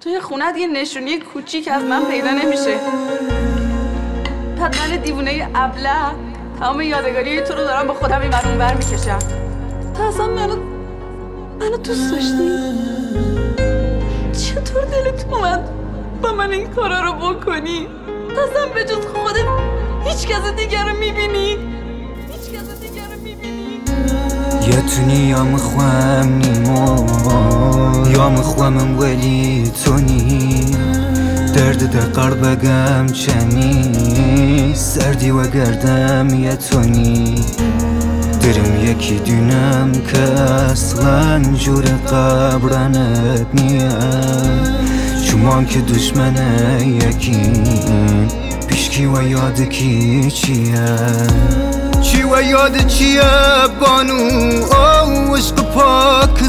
توی خونت یه نشونی کوچیک از من پیدا نمیشه. بعد من دیوونه ابله تمام یادگاری تو رو دارم با خودم این ور اون ور میکشم. تو اصلا منو دوست داشتی؟ چطور دلت اومد با من این کارا رو بکنی؟ تو اصلا به جز خودت هیچ کس دیگر رو میبینی؟ یا تونی یا مخوام نیمو یا مخوامم ولی تونی درد در قلبم چنی سردی و گردم یا تونی درم یکی دونم که اصلا جور قبرانت نیم چومان که دشمنه یکین پیشکی و یاد کی چیه چی و یاد چیه بانو او عشق پاک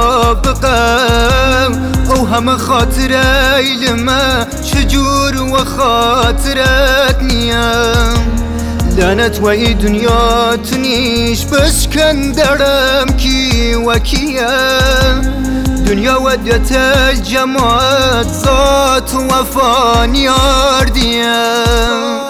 سابقم او همه خاطر ایلمه چجور و خاطرت نیم لعنت و ای دنیا تونیش بشکن درم کی و کیه دنیا ودیت الجماعت ذات وفا نیار دیم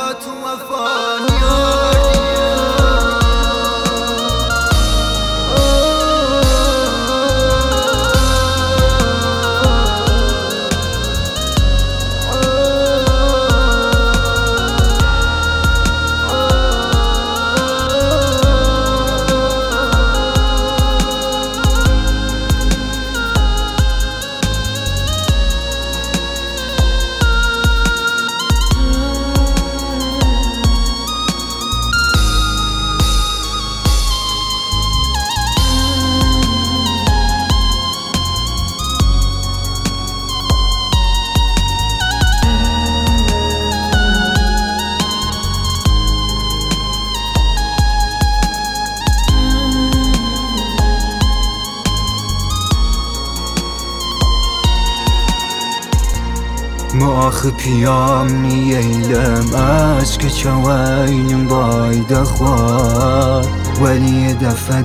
ما آخ پیام نیلم عشق چوایلم باید خواه ولی دفع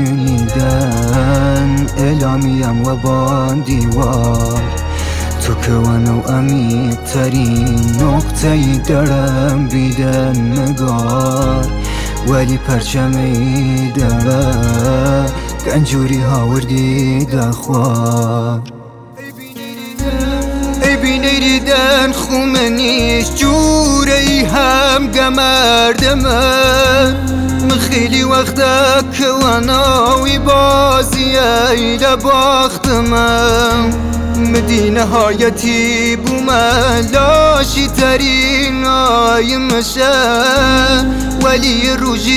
دونیدن الامیم و بان دیوار تو که ونو عمیق ترین نقطه درم بیدن نگار ولی پرچمی داره گنجوری ها وردی دخوار بینیدن خومنیش جوره ای هم گمردمه من خیلی وقتا که وناوی بازی ایل باختمه مدینه هایتی بومه لاشی ترین آی مشه ولی روژی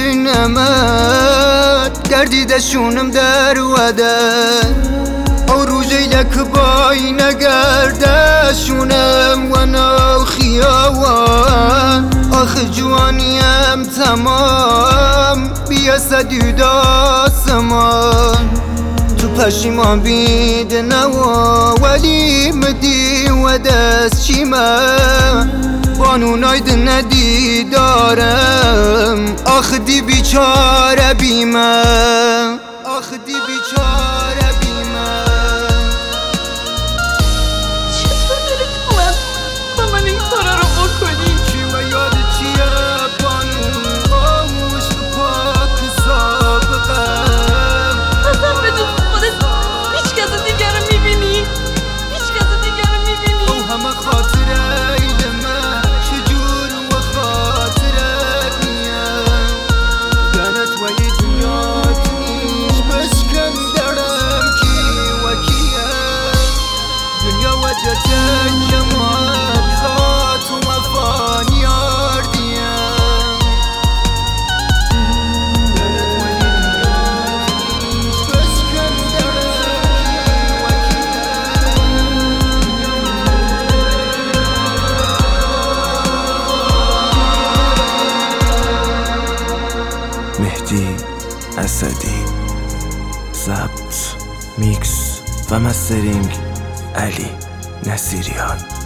دونمت گردیدشونم در وده او روژی لک بای نگردشونم و نو خیاوان آخ جوانیم تمام بیا سدود آسمان تو پشیمان بید نوا ولی مدی و دست چیمه بانوناید ندی دارم آخ دی بیچاره بیمه آخ دی بیچاره مهدی اسدی ضبط میکس و مسترینگ علی نصیریان